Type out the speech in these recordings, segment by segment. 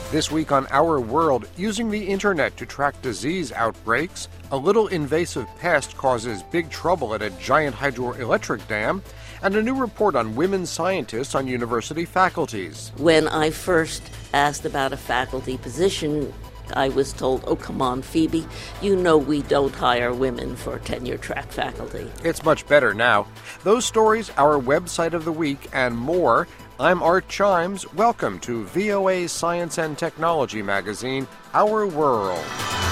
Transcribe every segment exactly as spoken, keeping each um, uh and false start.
This week on Our World, using the internet to track disease outbreaks, a little invasive pest causes big trouble at a giant hydroelectric dam, and a new report on women scientists on university faculties. When I first asked about a faculty position, I was told, oh, come on, Phoebe, you know we don't hire women for tenure-track faculty. It's much better now. Those stories, our website of the week, and more. I'm Art Chimes. Welcome to V O A's Science and Technology magazine, Our World.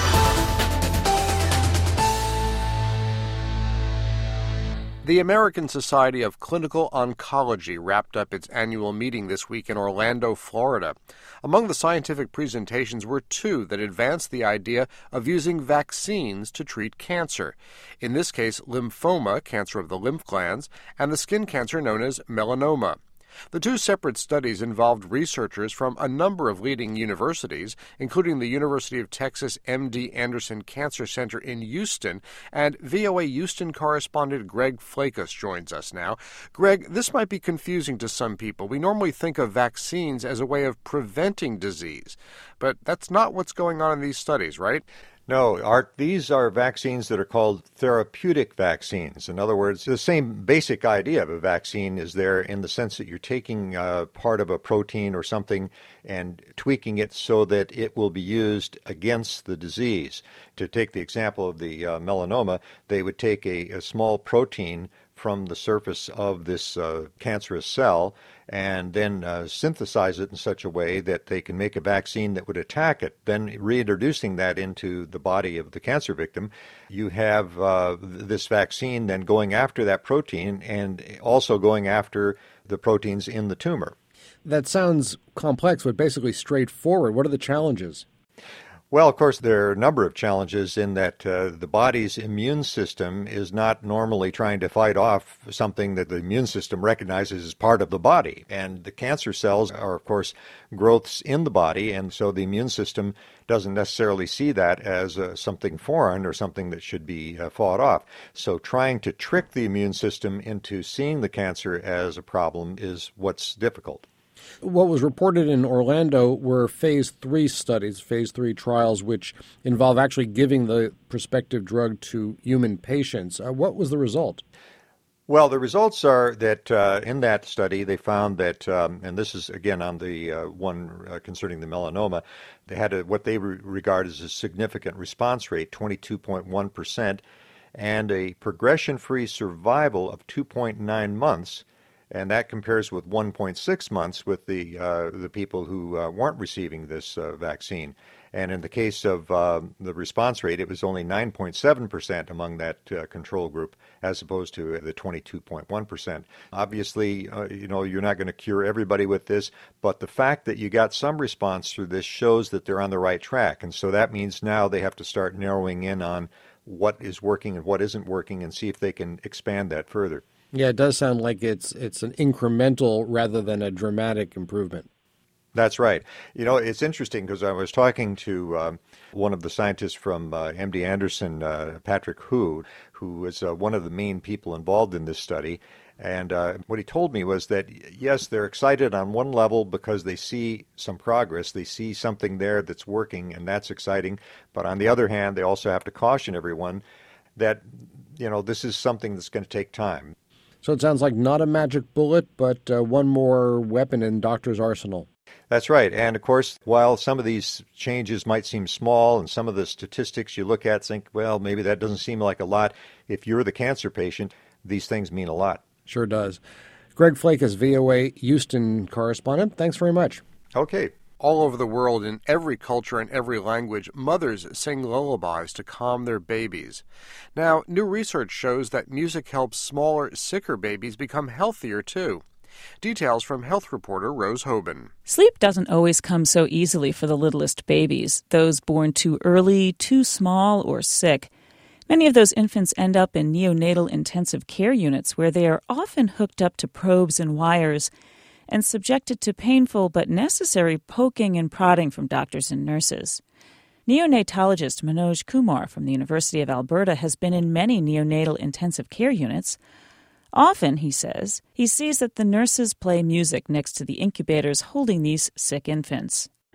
The American Society of Clinical Oncology wrapped up its annual meeting this week in Orlando, Florida. Among the scientific presentations were two that advanced the idea of using vaccines to treat cancer. In this case, lymphoma, cancer of the lymph glands, and the skin cancer known as melanoma. The two separate studies involved researchers from a number of leading universities, including the University of Texas M D Anderson Cancer Center in Houston, and V O A Houston correspondent Greg Flakus joins us now. Greg, this might be confusing to some people. We normally think of vaccines as a way of preventing disease, but that's not what's going on in these studies, right? No, Art, these are vaccines that are called therapeutic vaccines. In other words, the same basic idea of a vaccine is there in the sense that you're taking uh, part of a protein or something and tweaking it so that it will be used against the disease. To take the example of the uh, melanoma, they would take a, a small protein from the surface of this uh, cancerous cell and then uh, synthesize it in such a way that they can make a vaccine that would attack it. Then reintroducing that into the body of the cancer victim, you have uh, this vaccine then going after that protein and also going after the proteins in the tumor. That sounds complex, but basically straightforward. What are the challenges? Well, of course, there are a number of challenges in that uh, the body's immune system is not normally trying to fight off something that the immune system recognizes as part of the body. And the cancer cells are, of course, growths in the body, and so the immune system doesn't necessarily see that as uh, something foreign or something that should be uh, fought off. So trying to trick the immune system into seeing the cancer as a problem is what's difficult. What was reported in Orlando were phase three studies, phase three trials, which involve actually giving the prospective drug to human patients. Uh, what was the result? Well, the results are that uh, in that study, they found that, um, and this is, again, on the uh, one uh, concerning the melanoma, they had a, what they re- regard as a significant response rate, twenty-two point one percent, and a progression-free survival of two point nine months. And that compares with one point six months with the uh, the people who uh, weren't receiving this uh, vaccine. And in the case of uh, the response rate, it was only nine point seven percent among that uh, control group, as opposed to the twenty-two point one percent. Obviously, uh, you know, you're not going to cure everybody with this, but the fact that you got some response through this shows that they're on the right track. And so that means now they have to start narrowing in on what is working and what isn't working and see if they can expand that further. Yeah, it does sound like it's it's an incremental rather than a dramatic improvement. That's right. You know, it's interesting because I was talking to um, one of the scientists from uh, M D Anderson, uh, Patrick Hu, who is uh, one of the main people involved in this study. And uh, what he told me was that, yes, they're excited on one level because they see some progress. They see something there that's working, and that's exciting. But on the other hand, they also have to caution everyone that, you know, this is something that's going to take time. So it sounds like not a magic bullet, but uh, one more weapon in doctor's arsenal. That's right. And, of course, while some of these changes might seem small and some of the statistics you look at think, well, maybe that doesn't seem like a lot, if you're the cancer patient, these things mean a lot. Sure does. Greg Flakus, V O A Houston correspondent, thanks very much. Okay. All over the world, in every culture and every language, mothers sing lullabies to calm their babies. Now, new research shows that music helps smaller, sicker babies become healthier, too. Details from health reporter Rose Hoban. Sleep doesn't always come so easily for the littlest babies, those born too early, too small, or sick. Many of those infants end up in neonatal intensive care units where they are often hooked up to probes and wires and subjected to painful but necessary poking and prodding from doctors and nurses. Neonatologist Manoj Kumar from the University of Alberta has been in many neonatal intensive care units. Often, he says, he sees that the nurses play music next to the incubators holding these sick infants.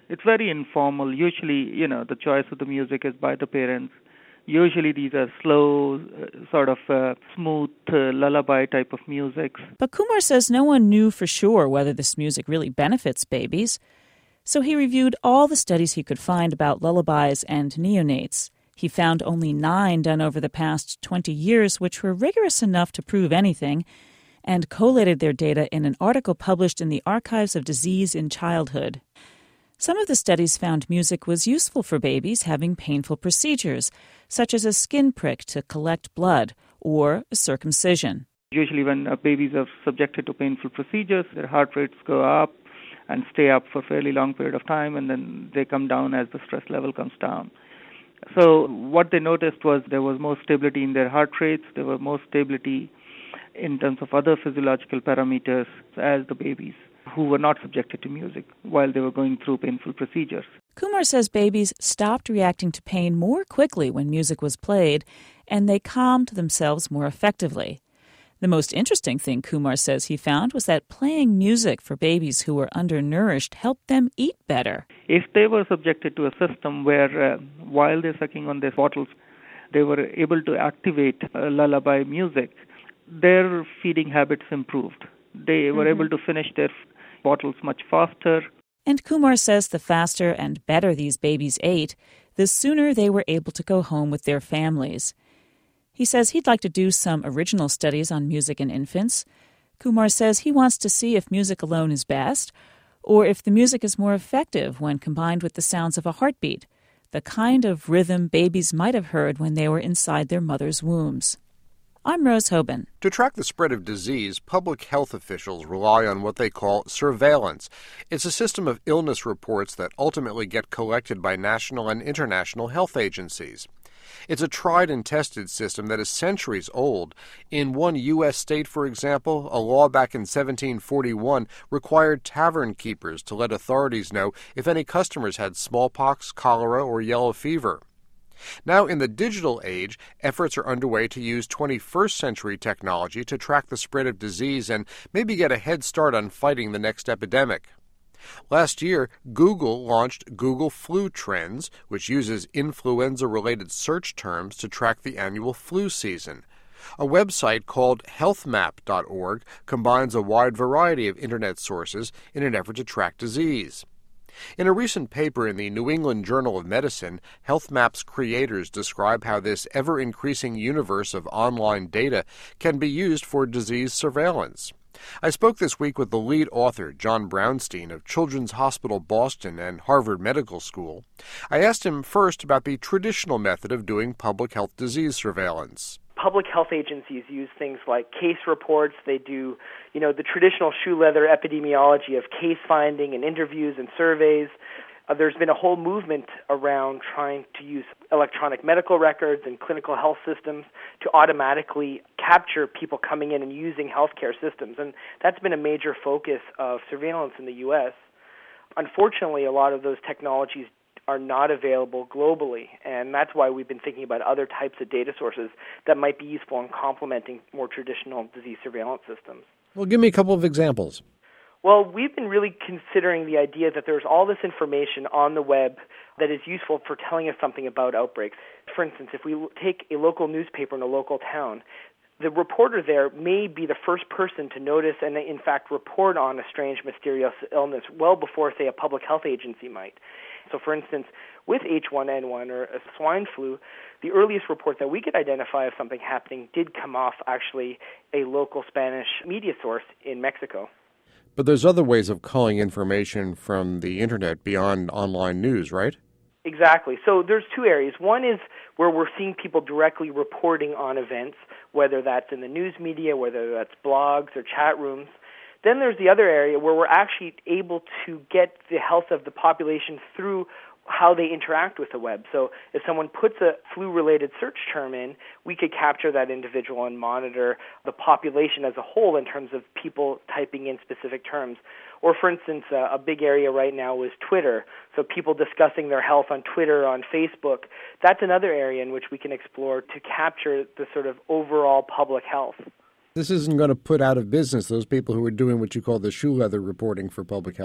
It's very informal. Usually, you know, the choice of the music is by the parents. Usually these are slow, uh, sort of uh, smooth uh, lullaby type of music. But Kumar says no one knew for sure whether this music really benefits babies. So he reviewed all the studies he could find about lullabies and neonates. He found only nine done over the past twenty years, which were rigorous enough to prove anything, and collated their data in an article published in the Archives of Disease in Childhood. Some of the studies found music was useful for babies having painful procedures, such as a skin prick to collect blood or a circumcision. Usually when uh, babies are subjected to painful procedures, their heart rates go up and stay up for a fairly long period of time, and then they come down as the stress level comes down. So what they noticed was there was more stability in their heart rates, there was more stability in terms of other physiological parameters as the babies who were not subjected to music while they were going through painful procedures. Kumar says babies stopped reacting to pain more quickly when music was played, and they calmed themselves more effectively. The most interesting thing Kumar says he found was that playing music for babies who were undernourished helped them eat better. If they were subjected to a system where uh, while they're sucking on their bottles, they were able to activate uh, lullaby music, their feeding habits improved. They were mm-hmm. able to finish their bottles much faster. And Kumar says the faster and better these babies ate, the sooner they were able to go home with their families. He says he'd like to do some original studies on music in infants. Kumar says he wants to see if music alone is best, or if the music is more effective when combined with the sounds of a heartbeat, the kind of rhythm babies might have heard when they were inside their mother's wombs. I'm Rose Hoban. To track the spread of disease, public health officials rely on what they call surveillance. It's a system of illness reports that ultimately get collected by national and international health agencies. It's a tried and tested system that is centuries old. In one U S state, for example, a law back in seventeen forty-one required tavern keepers to let authorities know if any customers had smallpox, cholera, or yellow fever. Now, in the digital age, efforts are underway to use twenty-first century technology to track the spread of disease and maybe get a head start on fighting the next epidemic. Last year, Google launched Google Flu Trends, which uses influenza-related search terms to track the annual flu season. A website called health map dot org combines a wide variety of Internet sources in an effort to track disease. In a recent paper in the New England Journal of Medicine, HealthMap's creators describe how this ever-increasing universe of online data can be used for disease surveillance. I spoke this week with the lead author, John Brownstein, of Children's Hospital Boston and Harvard Medical School. I asked him first about the traditional method of doing public health disease surveillance. Public health agencies use things like case reports. They do, you know, the traditional shoe leather epidemiology of case finding and interviews and surveys. Uh, there's been a whole movement around trying to use electronic medical records and clinical health systems to automatically capture people coming in and using healthcare systems. And that's been a major focus of surveillance in the U S. Unfortunately, a lot of those technologies are not available globally, and that's why we've been thinking about other types of data sources that might be useful in complementing more traditional disease surveillance systems. Well, give me a couple of examples. Well, we've been really considering the idea that there's all this information on the web that is useful for telling us something about outbreaks. For instance, if we take a local newspaper in a local town, the reporter there may be the first person to notice and, in fact, report on a strange, mysterious illness well before, say, a public health agency might. So, for instance, with H one N one or a swine flu, the earliest report that we could identify of something happening did come off actually a local Spanish media source in Mexico. But there's other ways of culling information from the Internet beyond online news, right? Exactly. So there's two areas. One is where we're seeing people directly reporting on events, whether that's in the news media, whether that's blogs or chat rooms. Then there's the other area where we're actually able to get the health of the population through how they interact with the web. So if someone puts a flu-related search term in, we could capture that individual and monitor the population as a whole in terms of people typing in specific terms. Or, for instance, uh, a big area right now is Twitter. So people discussing their health on Twitter, on Facebook. That's another area in which we can explore to capture the sort of overall public health. This isn't going to put out of business those people who are doing what you call the shoe leather reporting for public health.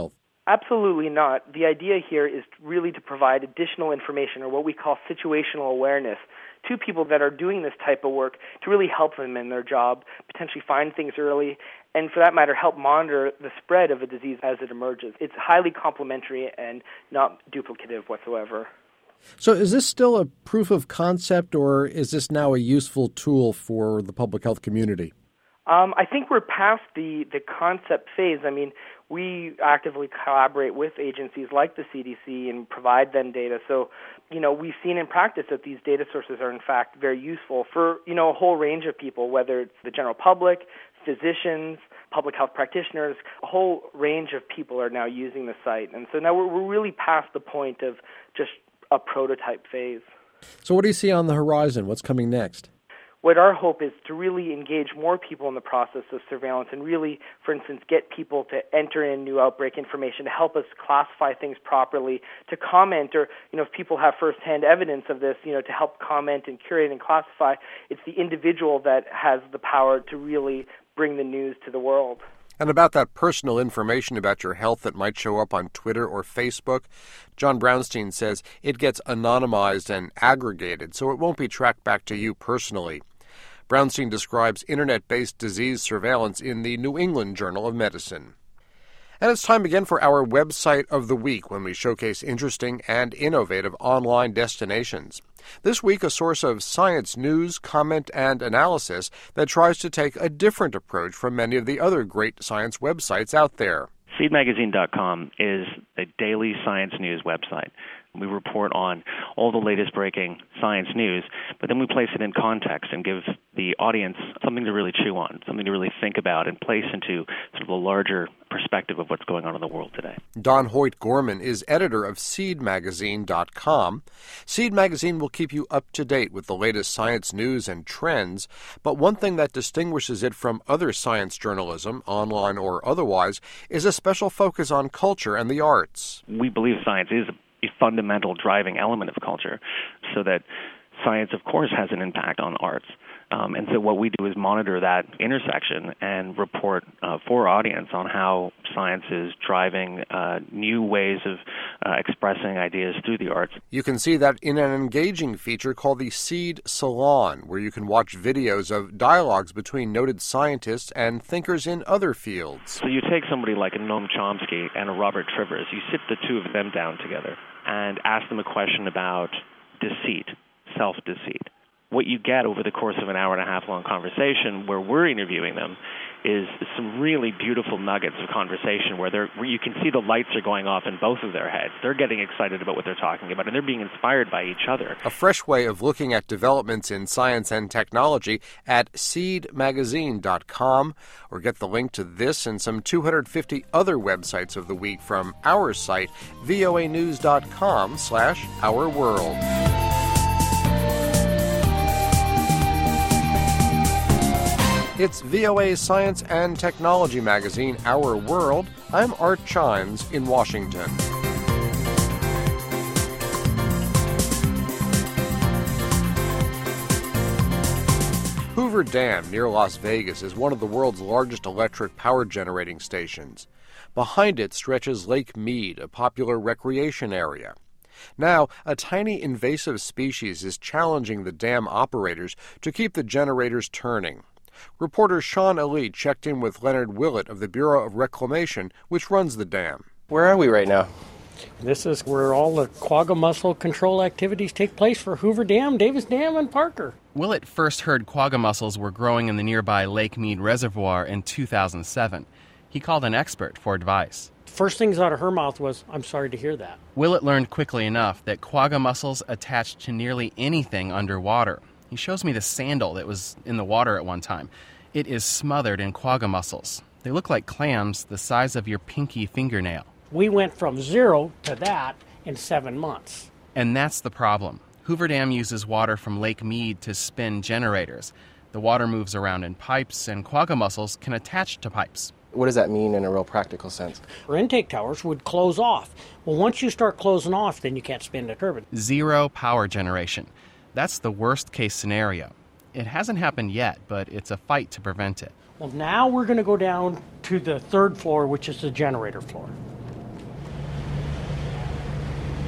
Absolutely not. The idea here is really to provide additional information, or what we call situational awareness, to people that are doing this type of work to really help them in their job, potentially find things early, and for that matter, help monitor the spread of a disease as it emerges. It's highly complementary and not duplicative whatsoever. So is this still a proof of concept, or is this now a useful tool for the public health community? Um, I think we're past the, the concept phase. I mean, we actively collaborate with agencies like the C D C and provide them data. So, you know, we've seen in practice that these data sources are, in fact, very useful for, you know, a whole range of people, whether it's the general public, physicians, public health practitioners. A whole range of people are now using the site. And so now we're, we're really past the point of just a prototype phase. So what do you see on the horizon? What's coming next? What our hope is to really engage more people in the process of surveillance and really, for instance, get people to enter in new outbreak information, to help us classify things properly, to comment, or, you know, if people have firsthand evidence of this, you know, to help comment and curate and classify. It's the individual that has the power to really bring the news to the world. And about that personal information about your health that might show up on Twitter or Facebook, John Brownstein says it gets anonymized and aggregated, so it won't be tracked back to you personally. Brownstein describes internet-based disease surveillance in the New England Journal of Medicine. And it's time again for our website of the week, when we showcase interesting and innovative online destinations. This week, a source of science news, comment, and analysis that tries to take a different approach from many of the other great science websites out there. seed magazine dot com is a daily science news website. We report on all the latest breaking science news, but then we place it in context and give the audience something to really chew on, something to really think about and place into sort of a larger perspective of what's going on in the world today. Don Hoyt Gorman is editor of seed magazine dot com. Seed Magazine will keep you up to date with the latest science news and trends, but one thing that distinguishes it from other science journalism, online or otherwise, is a special focus on culture and the arts. We believe science is a a fundamental driving element of culture, so that science, of course, has an impact on arts. Um, and so what we do is monitor that intersection and report uh, for our audience on how science is driving uh, new ways of uh, expressing ideas through the arts. You can see that in an engaging feature called the Seed Salon, where you can watch videos of dialogues between noted scientists and thinkers in other fields. So you take somebody like a Noam Chomsky and a Robert Trivers, you sit the two of them down together and ask them a question about deceit, self-deceit. What you get over the course of an hour and a half long conversation where we're interviewing them is some really beautiful nuggets of conversation where they're, where you can see the lights are going off in both of their heads. They're getting excited about what they're talking about, and they're being inspired by each other. A fresh way of looking at developments in science and technology at seed magazine dot com, or get the link to this and some two hundred fifty other websites of the week from our site, voa news dot com slash our world. It's V O A's Science and Technology magazine, Our World. I'm Art Chimes in Washington. Hoover Dam near Las Vegas is one of the world's largest electric power generating stations. Behind it stretches Lake Mead, a popular recreation area. Now, a tiny invasive species is challenging the dam operators to keep the generators turning. Reporter Sean Ali checked in with Leonard Willett of the Bureau of Reclamation, which runs the dam. Where are we right now? This is where all the quagga mussel control activities take place for Hoover Dam, Davis Dam, and Parker. Willett first heard quagga mussels were growing in the nearby Lake Mead Reservoir in two thousand seven. He called an expert for advice. First things out of her mouth was, "I'm sorry to hear that." Willett learned quickly enough that quagga mussels attach to nearly anything underwater. He shows me the sandal that was in the water at one time. It is smothered in quagga mussels. They look like clams the size of your pinky fingernail. We went from zero to that in seven months. And that's the problem. Hoover Dam uses water from Lake Mead to spin generators. The water moves around in pipes, and quagga mussels can attach to pipes. What does that mean in a real practical sense? Our intake towers would close off. Well, once you start closing off, then you can't spin the turbine. Zero power generation. That's the worst-case scenario. It hasn't happened yet, but it's a fight to prevent it. Well, now we're going to go down to the third floor, which is the generator floor.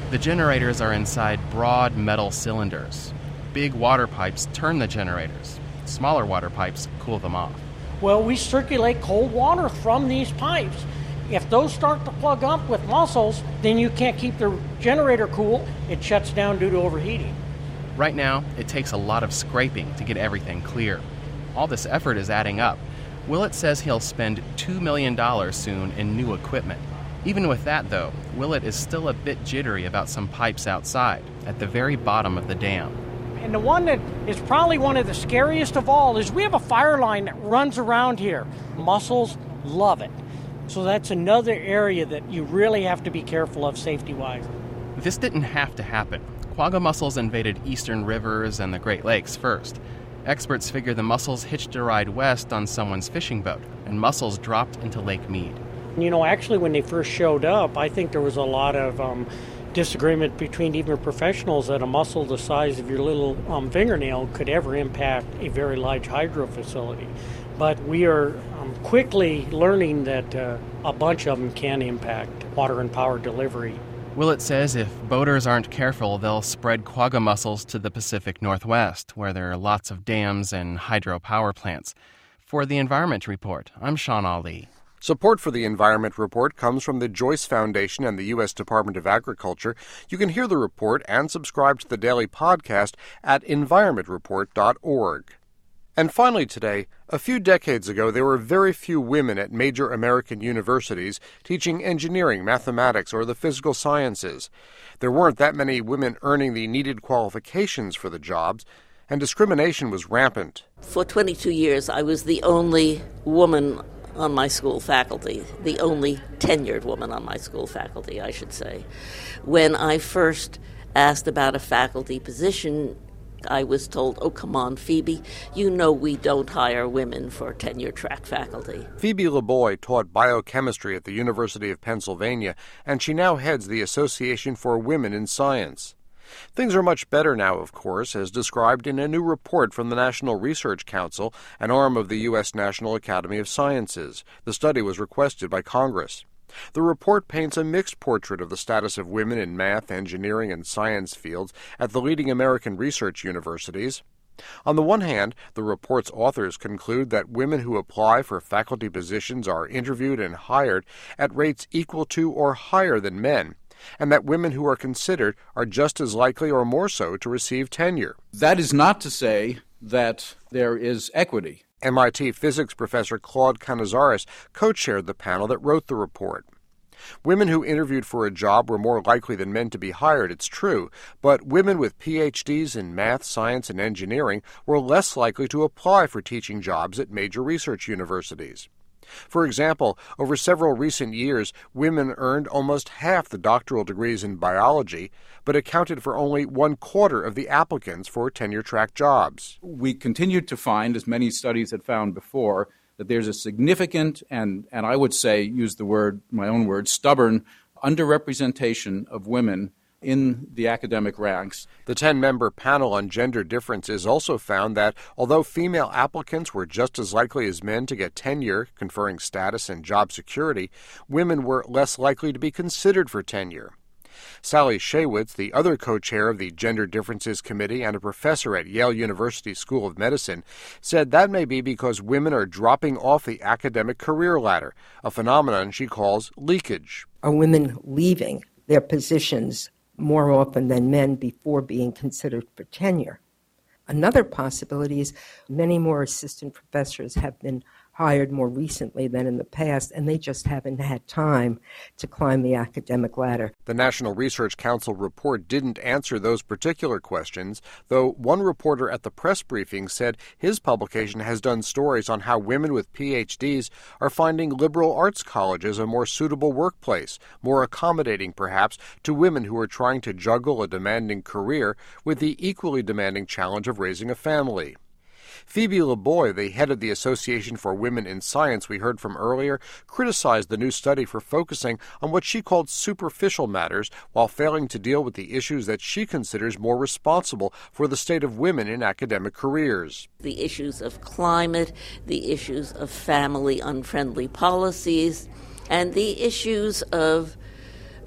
The generators are inside broad metal cylinders. Big water pipes turn the generators. Smaller water pipes cool them off. Well, we circulate cold water from these pipes. If those start to plug up with mussels, then you can't keep the generator cool. It shuts down due to overheating. Right now, it takes a lot of scraping to get everything clear. All this effort is adding up. Willett says he'll spend two million dollars soon in new equipment. Even with that, though, Willett is still a bit jittery about some pipes outside, at the very bottom of the dam. And the one that is probably one of the scariest of all is we have a fire line that runs around here. Mussels love it. So that's another area that you really have to be careful of safety-wise. This didn't have to happen. Quagga mussels invaded eastern rivers and the Great Lakes first. Experts figure the mussels hitched a ride west on someone's fishing boat, and mussels dropped into Lake Mead. You know, actually, when they first showed up, I think there was a lot of um, disagreement between even professionals that a mussel the size of your little um, fingernail could ever impact a very large hydro facility. But we are um, quickly learning that uh, a bunch of them can impact water and power delivery. Willett says if boaters aren't careful, they'll spread quagga mussels to the Pacific Northwest, where there are lots of dams and hydropower plants. For the Environment Report, I'm Sean Ali. Support for the Environment Report comes from the Joyce Foundation and the U S Department of Agriculture. You can hear the report and subscribe to the daily podcast at environment report dot org. And finally today, a few decades ago, there were very few women at major American universities teaching engineering, mathematics, or the physical sciences. There weren't that many women earning the needed qualifications for the jobs, and discrimination was rampant. For twenty-two years, I was the only woman on my school faculty, the only tenured woman on my school faculty, I should say. When I first asked about a faculty position, I was told, oh, come on, Phoebe, you know we don't hire women for tenure-track faculty. Phoebe LeBoy taught biochemistry at the University of Pennsylvania, and she now heads the Association for Women in Science. Things are much better now, of course, as described in a new report from the National Research Council, an arm of the U S National Academy of Sciences. The study was requested by Congress. The report paints a mixed portrait of the status of women in math, engineering, and science fields at the leading American research universities. On the one hand, the report's authors conclude that women who apply for faculty positions are interviewed and hired at rates equal to or higher than men, and that women who are considered are just as likely or more so to receive tenure. That is not to say that there is equity. M I T physics professor Claude Canizares co-chaired the panel that wrote the report. Women who interviewed for a job were more likely than men to be hired, it's true, but women with P H Ds in math, science, and engineering were less likely to apply for teaching jobs at major research universities. For example, over several recent years, women earned almost half the doctoral degrees in biology, but accounted for only one quarter of the applicants for tenure-track jobs. We continue to find, as many studies had found before, that there's a significant and, and I would say, use the word, my own word, stubborn underrepresentation of women in the academic ranks. The ten-member panel on gender differences also found that although female applicants were just as likely as men to get tenure, conferring status and job security, women were less likely to be considered for tenure. Sally Shaywitz, the other co-chair of the Gender Differences Committee and a professor at Yale University School of Medicine, said that may be because women are dropping off the academic career ladder, a phenomenon she calls leakage. Are women leaving their positions more often than men before being considered for tenure? Another possibility is many more assistant professors have been hired more recently than in the past, and they just haven't had time to climb the academic ladder. The National Research Council report didn't answer those particular questions, though one reporter at the press briefing said his publication has done stories on how women with P H Ds are finding liberal arts colleges a more suitable workplace, more accommodating perhaps to women who are trying to juggle a demanding career with the equally demanding challenge of raising a family. Phoebe LeBoy, the head of the Association for Women in Science we heard from earlier, criticized the new study for focusing on what she called superficial matters while failing to deal with the issues that she considers more responsible for the state of women in academic careers. The issues of climate, the issues of family-unfriendly policies, and the issues of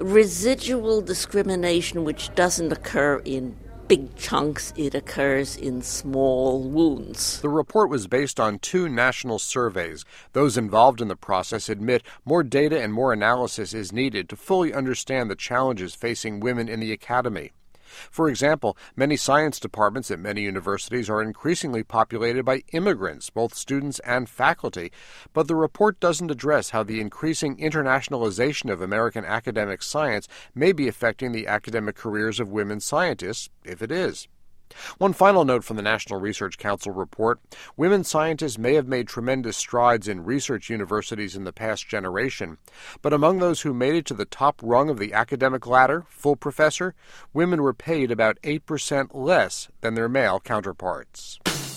residual discrimination which doesn't occur in big chunks, it occurs in small wounds. The report was based on two national surveys. Those involved in the process admit more data and more analysis is needed to fully understand the challenges facing women in the academy. For example, many science departments at many universities are increasingly populated by immigrants, both students and faculty, but the report doesn't address how the increasing internationalization of American academic science may be affecting the academic careers of women scientists, if it is. One final note from the National Research Council report: women scientists may have made tremendous strides in research universities in the past generation, but among those who made it to the top rung of the academic ladder, full professor, women were paid about eight percent less than their male counterparts.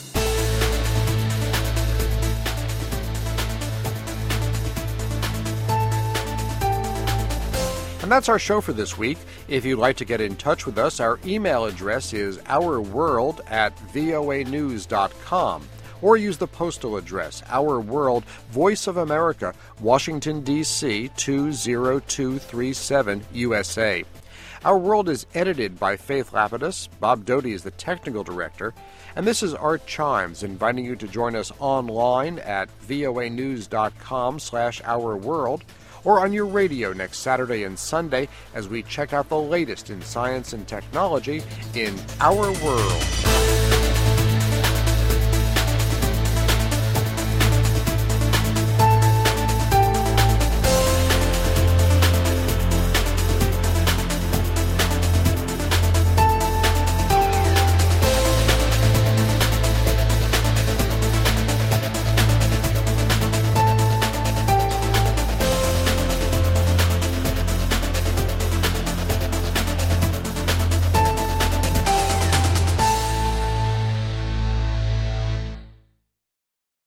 And that's our show for this week. If you'd like to get in touch with us, our email address is ourworld at voa news dot com, or use the postal address, Our World, Voice of America, Washington, D C two zero two three seven, U S A. Our World is edited by Faith Lapidus. Bob Doty is the technical director. And this is Art Chimes, inviting you to join us online at voa news dot com slash our world, or on your radio next Saturday and Sunday as we check out the latest in science and technology in Our World.